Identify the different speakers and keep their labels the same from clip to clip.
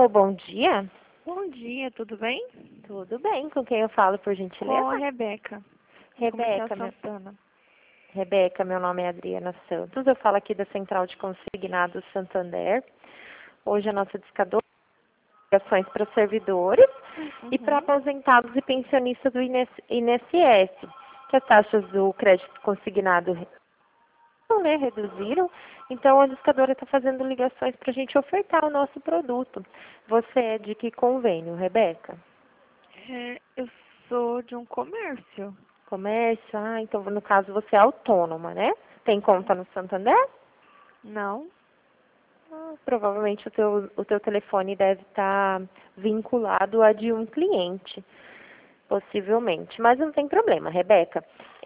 Speaker 1: Alô, bom dia.
Speaker 2: Bom dia, tudo bem?
Speaker 1: Tudo bem? Com quem eu falo, por gentileza?
Speaker 2: Com a Rebeca, do Comercial Santana.
Speaker 1: Rebeca, meu nome é Adriana Santos. Eu falo aqui da Central de Consignados Santander. Hoje a nossa discadora é ligações para servidores e para aposentados e pensionistas do INSS, que as taxas do crédito consignado reduziram. Então a discadora está fazendo ligações para a gente ofertar o nosso produto. Você é de que convênio, Rebeca?
Speaker 2: Eu sou de um comércio.
Speaker 1: Comércio? Ah, então no caso você é autônoma, né? Tem conta no Santander?
Speaker 2: Não?
Speaker 1: Provavelmente o teu telefone deve estar vinculado a de um cliente, possivelmente. Mas não tem problema, Rebeca.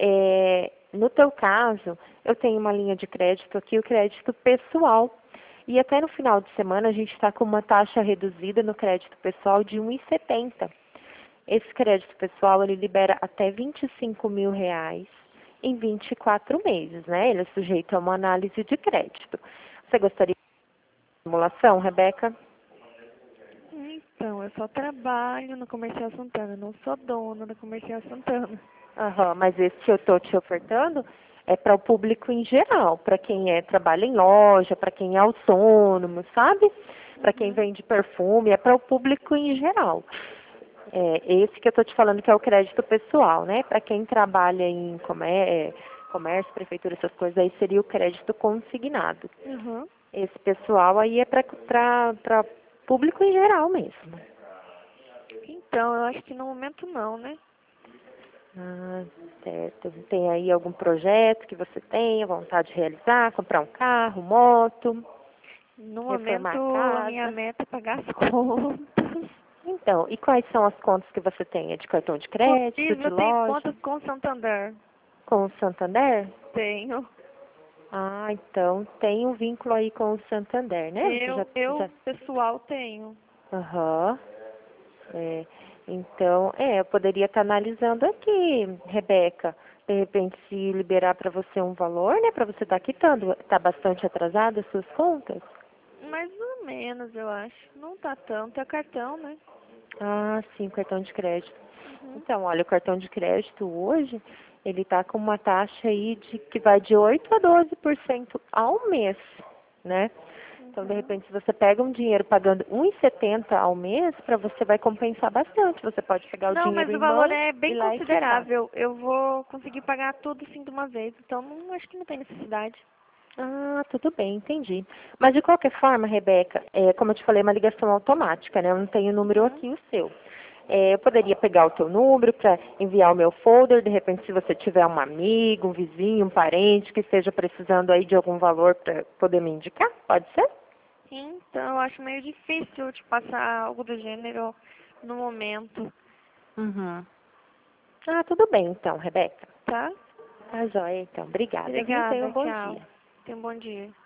Speaker 1: No teu caso, eu tenho uma linha de crédito aqui, o crédito pessoal. E até no final de semana a gente está com uma taxa reduzida no crédito pessoal de 1,70. Esse crédito pessoal, ele libera até R$ 25.000 em 24 meses, né? Ele é sujeito a uma análise de crédito. Você gostaria de simulação, Rebeca?
Speaker 2: Então, eu só trabalho no Comercial Santana, não sou dona da Comercial Santana.
Speaker 1: Aham, mas esse que eu estou te ofertando é para o público em geral, para quem trabalha em loja, para quem é autônomo, sabe? Para quem vende perfume, é para o público em geral. Esse que eu estou te falando que é o crédito pessoal, né? Para quem trabalha em comércio, prefeitura, essas coisas, aí seria o crédito consignado. Esse pessoal aí é para público em geral mesmo.
Speaker 2: Então, eu acho que no momento não, né?
Speaker 1: Ah, certo. Tem aí algum projeto que você tenha vontade de realizar? Comprar um carro, moto,
Speaker 2: No
Speaker 1: reformar
Speaker 2: momento,
Speaker 1: a
Speaker 2: a minha
Speaker 1: casa?
Speaker 2: meta é pagar as contas.
Speaker 1: Então, e quais são as contas que você tem? É de cartão de crédito,
Speaker 2: Inclusive,
Speaker 1: de
Speaker 2: eu tenho
Speaker 1: loja?
Speaker 2: contas com o Santander.
Speaker 1: Com o Santander?
Speaker 2: Tenho.
Speaker 1: Ah, então tem um vínculo aí com o Santander, né? Você
Speaker 2: Eu pessoal, tenho.
Speaker 1: Aham. Então, eu poderia estar analisando aqui, Rebeca, de repente se liberar para você um valor, né? Para você estar quitando. Está bastante atrasado as suas contas?
Speaker 2: Mais ou menos, eu acho. Não tá tanto, é cartão, né?
Speaker 1: Ah, sim, o cartão de crédito. Então, olha, o cartão de crédito hoje, ele está com uma taxa aí que vai de 8 a 12% ao mês, né? Então, de repente, se você pega um dinheiro pagando 1,70 ao mês, para você vai compensar bastante. Você pode pegar o
Speaker 2: Não, mas
Speaker 1: dinheiro
Speaker 2: o
Speaker 1: em
Speaker 2: valor
Speaker 1: mãos
Speaker 2: é
Speaker 1: e
Speaker 2: bem
Speaker 1: lá e quitar.
Speaker 2: considerável. Eu vou conseguir pagar tudo assim de uma vez, então não, acho que não tem necessidade.
Speaker 1: Ah, tudo bem, entendi. Mas de qualquer forma, Rebeca, como eu te falei, é uma ligação automática, né? Eu não tenho o número aqui, o seu. Eu poderia pegar o teu número para enviar o meu folder, de repente se você tiver um amigo, um vizinho, um parente que esteja precisando aí de algum valor para poder me indicar, pode ser?
Speaker 2: Então, eu acho meio difícil te passar algo do gênero no momento,
Speaker 1: Uhum. Ah, tudo bem então, Rebeca.
Speaker 2: tá?
Speaker 1: Tá joia, então. Obrigada, viu? Tenha
Speaker 2: Obrigada,
Speaker 1: um bom
Speaker 2: tchau.
Speaker 1: dia.
Speaker 2: Tenha um bom dia.